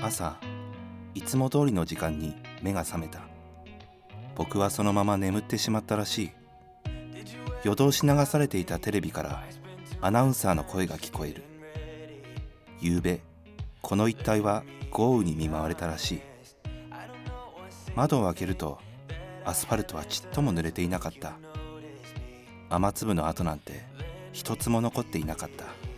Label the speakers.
Speaker 1: 朝、いつも通りの時間に目が覚めた。僕はそのまま眠ってしまったらしい。夜通し流されていたテレビからアナウンサーの声が聞こえる。夕べ、この一帯は豪雨に見舞われたらしい。窓を開けるとアスファルトはちっとも濡れていなかった。雨粒の跡なんて一つも残っていなかった。